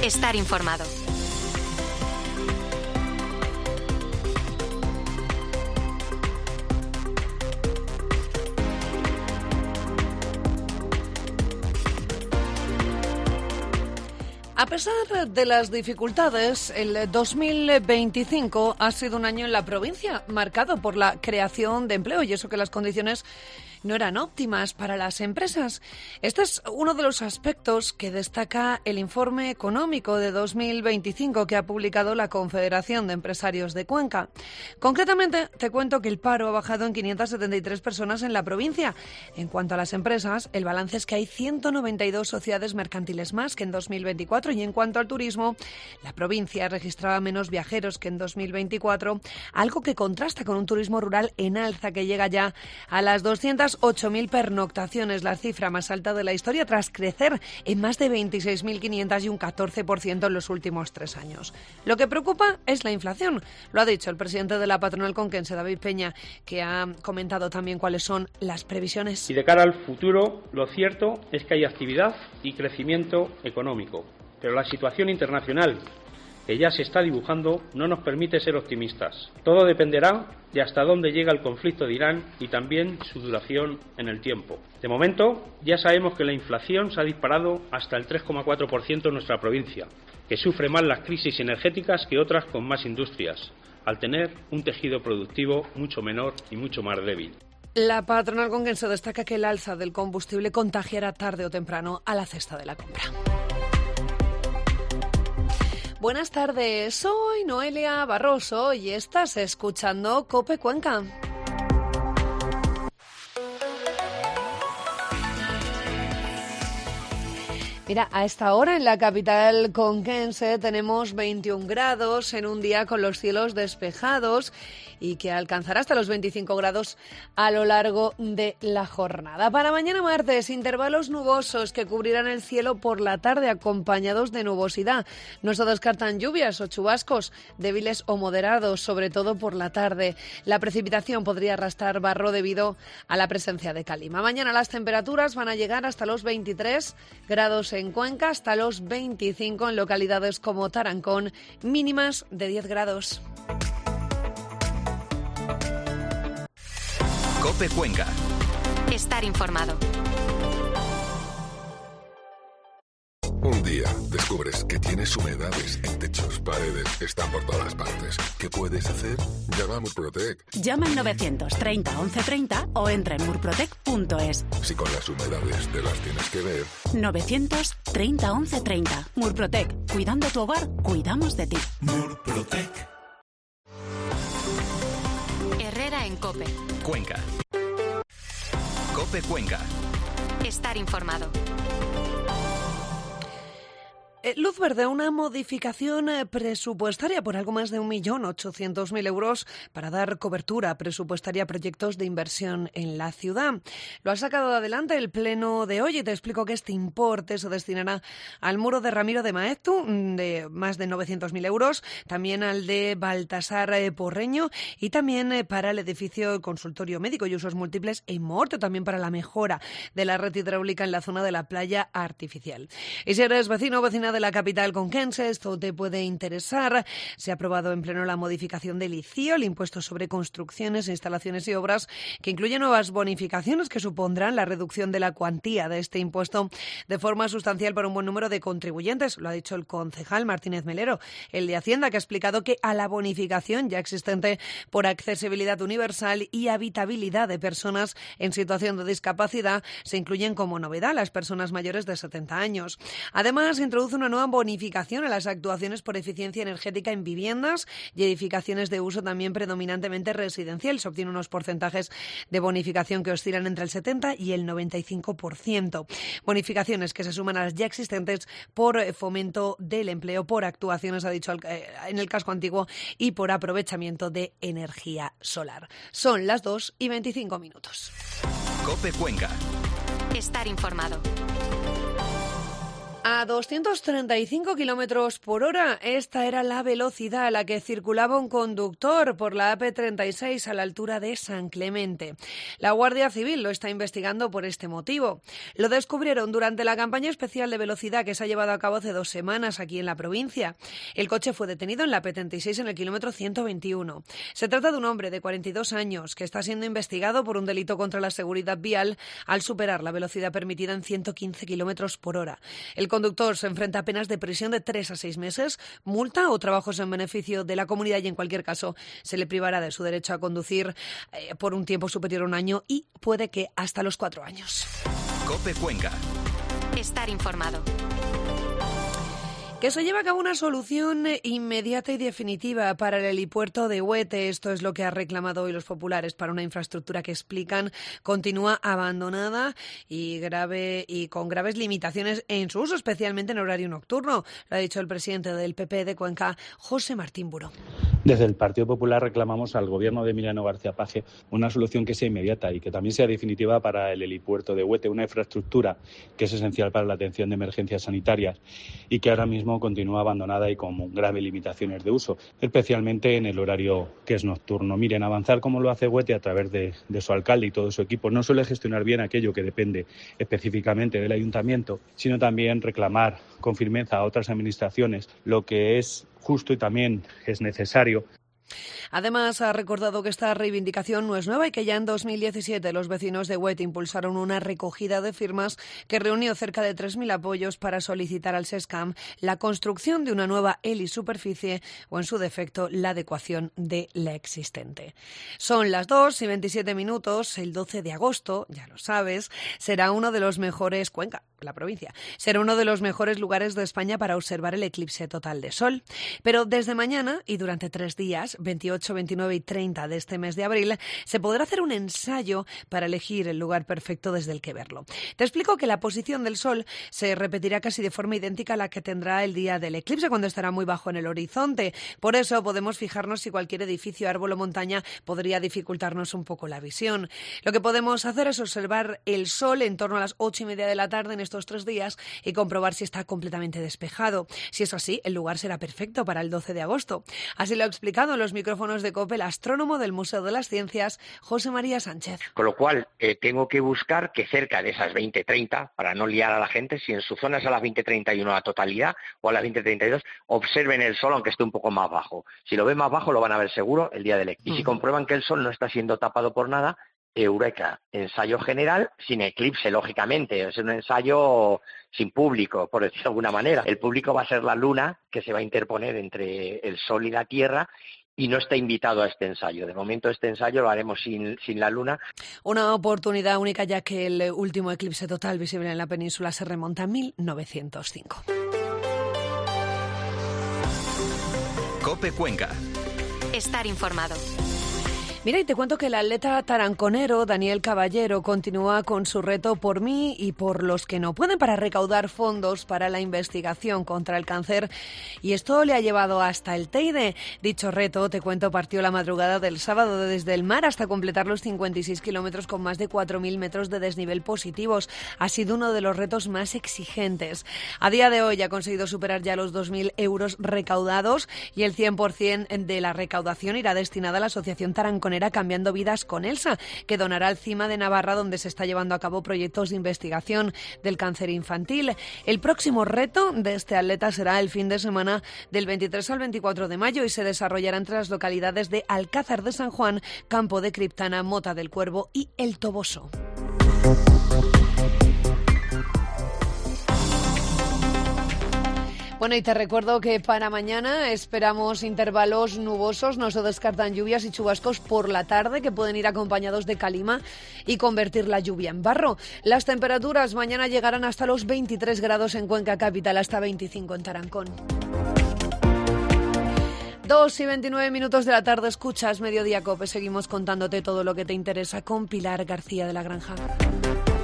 Estar informado. A pesar de las dificultades, el 2025 ha sido un año en la provincia marcado por la creación de empleo, y eso que las condiciones no eran óptimas para las empresas. Este es uno de los aspectos que destaca el informe económico de 2025 que ha publicado la Confederación de Empresarios de Cuenca. Concretamente, te cuento que el paro ha bajado en 573 personas en la provincia. En cuanto a las empresas, el balance es que hay 192 sociedades mercantiles más que en 2024, y en cuanto al turismo, la provincia registraba menos viajeros que en 2024, algo que contrasta con un turismo rural en alza que llega ya a las 208.000 pernoctaciones, la cifra más alta de la historia, tras crecer en más de 26.500 y un 14% en los últimos 3 años. Lo que preocupa es la inflación. Lo ha dicho el presidente de la patronal conquense, David Peña, que ha comentado también cuáles son las previsiones. Y de cara al futuro, lo cierto es que hay actividad y crecimiento económico, pero la situación internacional que ya se está dibujando no nos permite ser optimistas. Todo dependerá de hasta dónde llega el conflicto de Irán y también su duración en el tiempo. De momento, ya sabemos que la inflación se ha disparado hasta el 3,4% en nuestra provincia, que sufre más las crisis energéticas que otras con más industrias, al tener un tejido productivo mucho menor y mucho más débil. La patronal conquense destaca que el alza del combustible contagiará tarde o temprano a la cesta de la compra. Buenas tardes, soy Noelia Barroso y estás escuchando COPE Cuenca. Mira, a esta hora en la capital conquense tenemos 21 grados en un día con los cielos despejados y que alcanzará hasta los 25 grados a lo largo de la jornada. Para mañana martes, intervalos nubosos que cubrirán el cielo por la tarde acompañados de nubosidad. No se descartan lluvias o chubascos débiles o moderados, sobre todo por la tarde. La precipitación podría arrastrar barro debido a la presencia de calima. Mañana las temperaturas van a llegar hasta los 23 grados en Cuenca, hasta los 25 en localidades como Tarancón, mínimas de 10 grados. COPE Cuenca. Estar informado. Un día descubres que tienes humedades en techos, paredes, están por todas partes. ¿Qué puedes hacer? Llama a Murprotec. Llama al 930 1130 o entra en murprotec.es. Si con las humedades te las tienes que ver. 930 1130. Murprotec. Cuidando tu hogar, cuidamos de ti. Murprotec. Herrera en COPE. Cuenca. COPE Cuenca. Estar informado. Luz verde, una modificación presupuestaria por algo más de 1.800.000 euros para dar cobertura presupuestaria a proyectos de inversión en la ciudad. Lo ha sacado adelante el pleno de hoy y te explico que este importe se destinará al muro de Ramiro de Maeztu, de más de 900.000 euros, también al de Baltasar Porreño y también para el edificio consultorio médico y usos múltiples en Morte, también para la mejora de la red hidráulica en la zona de la playa artificial. Y si eres vecino o vecina de la capital conquense, esto te puede interesar. Se ha aprobado en pleno la modificación del ICIO, el impuesto sobre construcciones, instalaciones y obras, que incluye nuevas bonificaciones que supondrán la reducción de la cuantía de este impuesto de forma sustancial para un buen número de contribuyentes. Lo ha dicho el concejal Martínez Melero, el de Hacienda, que ha explicado que a la bonificación ya existente por accesibilidad universal y habitabilidad de personas en situación de discapacidad se incluyen como novedad las personas mayores de 70 años. Además, introduce una nueva bonificación a las actuaciones por eficiencia energética en viviendas y edificaciones de uso también predominantemente residencial. Se obtienen unos porcentajes de bonificación que oscilan entre el 70 y el 95%. Bonificaciones que se suman a las ya existentes por fomento del empleo, por actuaciones, ha dicho, en el casco antiguo y por aprovechamiento de energía solar. Son las 2:25. COPE Cuenca. Estar informado. A 235 kilómetros por hora, esta era la velocidad a la que circulaba un conductor por la AP36 a la altura de San Clemente. La Guardia Civil lo está investigando por este motivo. Lo descubrieron durante la campaña especial de velocidad que se ha llevado a cabo hace 2 semanas aquí en la provincia. El coche fue detenido en la AP36 en el kilómetro 121. Se trata de un hombre de 42 años que está siendo investigado por un delito contra la seguridad vial al superar la velocidad permitida en 115 kilómetros por hora. El conductor se enfrenta a penas de prisión de 3 a 6 meses, multa o trabajos en beneficio de la comunidad y en cualquier caso se le privará de su derecho a conducir por un tiempo superior a 1 año y puede que hasta los 4 años. COPE Cuenca. Estar informado. Que se lleve a cabo una solución inmediata y definitiva para el helipuerto de Huete. Esto es lo que han reclamado hoy los populares para una infraestructura que explican continúa abandonada y con graves limitaciones en su uso, especialmente en horario nocturno. Lo ha dicho el presidente del PP de Cuenca, José Martín Buró. Desde el Partido Popular reclamamos al Gobierno de Emiliano García Paje una solución que sea inmediata y que también sea definitiva para el helipuerto de Huete, una infraestructura que es esencial para la atención de emergencias sanitarias y que ahora mismo continúa abandonada y con graves limitaciones de uso, especialmente en el horario que es nocturno. Miren, avanzar como lo hace Huete a través de su alcalde y todo su equipo no suele gestionar bien aquello que depende específicamente del ayuntamiento, sino también reclamar con firmeza a otras administraciones lo que es justo y también es necesario. Además, ha recordado que esta reivindicación no es nueva y que ya en 2017 los vecinos de Huete impulsaron una recogida de firmas que reunió cerca de 3.000 apoyos para solicitar al SESCAM la construcción de una nueva helisuperficie o, en su defecto, la adecuación de la existente. Son las 2:27. El 12 de agosto, ya lo sabes, será uno de los mejores, Cuenca, la provincia, será uno de los mejores lugares de España para observar el eclipse total de sol. Pero desde mañana y durante 3 días, 28, 29 y 30 de este mes de abril, se podrá hacer un ensayo para elegir el lugar perfecto desde el que verlo. Te explico que la posición del sol se repetirá casi de forma idéntica a la que tendrá el día del eclipse, cuando estará muy bajo en el horizonte. Por eso podemos fijarnos si cualquier edificio, árbol o montaña podría dificultarnos un poco la visión. Lo que podemos hacer es observar el sol en torno a las 8:30 de la tarde en estos 3 días y comprobar si está completamente despejado. Si es así, el lugar será perfecto para el 12 de agosto. Así lo ha explicado en los micrófonos de COPE el astrónomo del Museo de las Ciencias, José María Sánchez. Con lo cual, tengo que buscar que cerca de esas 20:30, para no liar a la gente, si en su zona es a las 20:31 la totalidad o a las 20:32, observen el sol aunque esté un poco más bajo. Si lo ven más bajo, lo van a ver seguro el día del eclipse. Y si comprueban que el sol no está siendo tapado por nada, eureka, ensayo general, sin eclipse, lógicamente. Es un ensayo sin público, por decirlo de alguna manera. El público va a ser la luna, que se va a interponer entre el sol y la tierra, y no está invitado a este ensayo. De momento este ensayo lo haremos sin la luna. Una oportunidad única, ya que el último eclipse total visible en la península se remonta a 1905. COPE Cuenca. Estar informado. Mira, y te cuento que el atleta taranconero Daniel Caballero continúa con su reto Por mí y por los que no pueden, para recaudar fondos para la investigación contra el cáncer, y esto le ha llevado hasta el Teide. Dicho reto, te cuento, partió la madrugada del sábado desde el mar hasta completar los 56 kilómetros con más de 4.000 metros de desnivel positivos. Ha sido uno de los retos más exigentes. A día de hoy ha conseguido superar ya los 2.000 euros recaudados y el 100% de la recaudación irá destinada a la Asociación Taranconera Cambiando Vidas con Elsa, que donará al CIMA de Navarra, donde se está llevando a cabo proyectos de investigación del cáncer infantil. El próximo reto de este atleta será el fin de semana del 23 al 24 de mayo y se desarrollará entre las localidades de Alcázar de San Juan, Campo de Criptana, Mota del Cuervo y El Toboso. Bueno, y te recuerdo que para mañana esperamos intervalos nubosos, no se descartan lluvias y chubascos por la tarde que pueden ir acompañados de calima y convertir la lluvia en barro. Las temperaturas mañana llegarán hasta los 23 grados en Cuenca Capital, hasta 25 en Tarancón. 2:29 de la tarde, escuchas Mediodía COPE. Seguimos contándote todo lo que te interesa con Pilar García de la Granja.